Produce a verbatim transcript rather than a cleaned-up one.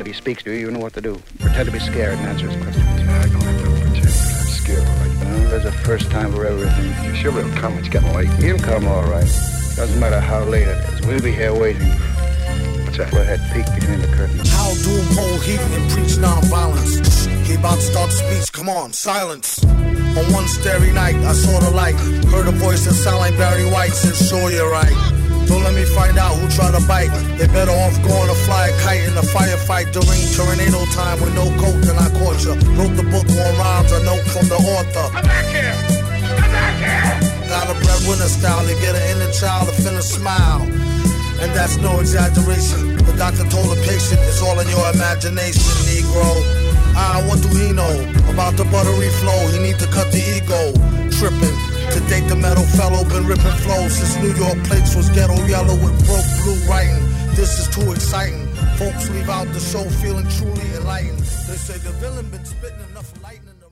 If he speaks to you, you know what to do. Pretend to be scared and answer his questions. Yeah, I don't have to pretend. I'm scared. Like, well, there's a first time for everything. I'm sure he'll come. It's getting late. He'll come all right. Doesn't matter how late it is. We'll be here waiting. What's that? Go ahead, peek between the curtains. How doom hold heat and preach nonviolence. He about to start the speech. Come on, silence. On one starry night, I saw the light. Heard a voice that sounded like Barry White. Said, sure, you're right. Don't let me find out who tried to bite. They better off going to fly a kite in a firefight during tornado time with no coat than I caught you. Wrote the book on rhymes, a note from the author. Come back here! Come back here! Got a breadwinner style to get an inner child to finna smile. And that's no exaggeration. The doctor told the patient it's all in your imagination, Negro. Ah, what do he know about the buttery flow? He need to cut the ego. Tripping. To date the metal fellow been ripping flows since New York plates was ghetto yellow with broke blue writing. This is too exciting. Folks leave out the show feeling truly enlightened. They say the villain been spitting enough lightning.